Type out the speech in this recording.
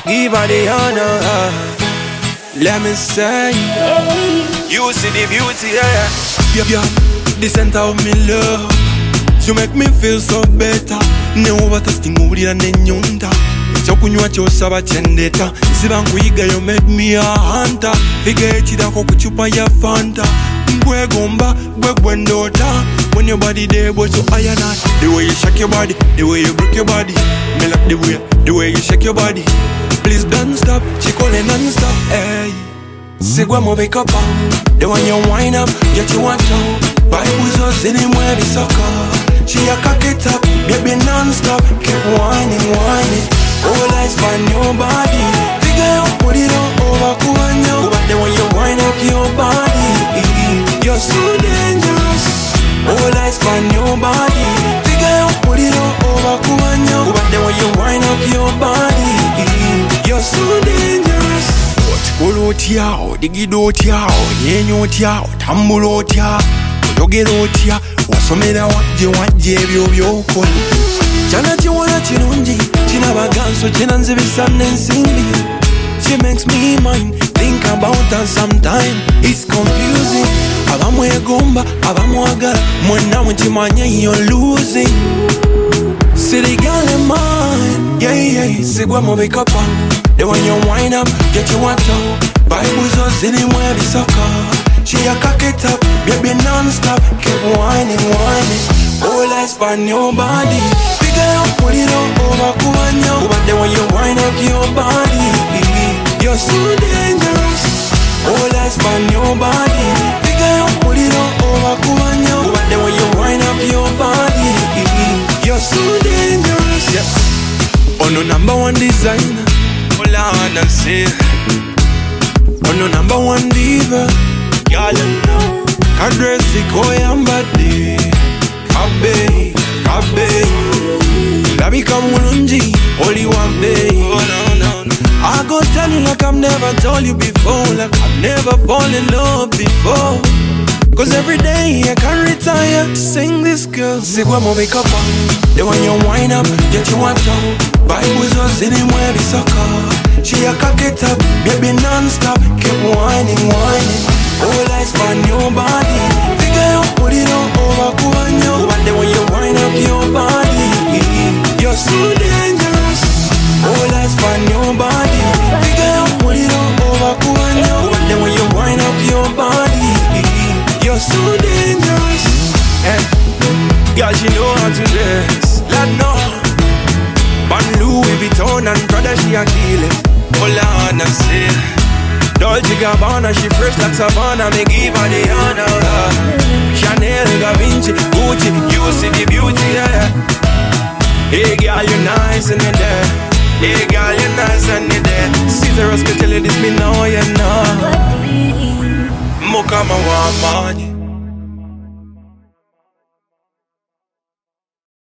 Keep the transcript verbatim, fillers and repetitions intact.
give her the honor. Let me say, you see the beauty, yeah. Yeah, yeah, the center of me love. You make me feel so better. Never testing uri na nenyunda. Chokunywa chosaba chendeta. Siba nkuiga you make me a hunter. Fige chida ko kuchupa ya Fanta. Ngwe gomba, ngwe gwendota. When your body there, boy, so I and I. The way you shake your body, the way you break your body. Me like the way, the way you shake your body. Please don't stop, she calling non-stop. Hey, Sigwa mo wake up. The one you wind up, get you one toe. Bibles are sitting where the sucker. She a cock it up, baby non-stop. Keep whining, whining. All eyes on your body. Figure out, put it on over Kuanyo. But then when you wind up your body, you're so dangerous. All eyes on your body. Figure out, put it on over Kuanyo. But then when you wind up your body, you're so dangerous. Olotia, digidotia, yenyotia, tambulotia, yogerotia, wasomera wanje wanje byo byokol. Chana chiwana chirunji, china baganso china nzibisa nensimbi. She makes me mind, think about her sometime. It's confusing. Abamwe gomba, abamwagala, mwena wenchimanya you're losing. City girl in mine, yeah yeah. Sigwa mo wake up. Then when you wind up, get you one toe. Bibles are sitting where the sucker. She a cock it up, baby non-stop. Keep whining, whining. All eyes on your body. Figure out, put it on over Kuanyo. But then when you wind up your body, you're so dangerous. All eyes on your body. Figure out, put it on over Kuanyo. But then when you wind up your body, you're so dangerous. Yeah. On the number one designer. On and say, on the number one diva, y'all know. Can't dress it, go and body. Kabe, kabe. Baby come ulunji, only one day. Oh no no no. I go tell you like I've never told you before, like I've never fallen in love before. Cause every day I can't retire to sing this girl. Sigwa mo wake up. Then when you wind up, get you one toe. Bibles are sitting where the sucker. She a cock it up, baby non-stop. Keep whining, whining. All eyes on your body. Figure out, put it on over Kuanyo. But then when you wind up your body, you're so dangerous. All eyes on your body. Figure out, put it on over Kuanyo. But then when you wind up your body, you're so dangerous. Hey, girl, she know how to dress. Let know. Ban Louis Vuitton and Prada, she a kill it. Hold on and say, Dolce Gabbana, she fresh like Savannah. Me give her the honor. Chanel, Da Vinci, Gucci, you see the beauty, yeah. Hey girl, you nice and you're there. Hey girl, you nice and you're there. Caesar, me tell you this, me know you know. Moka ma wa money.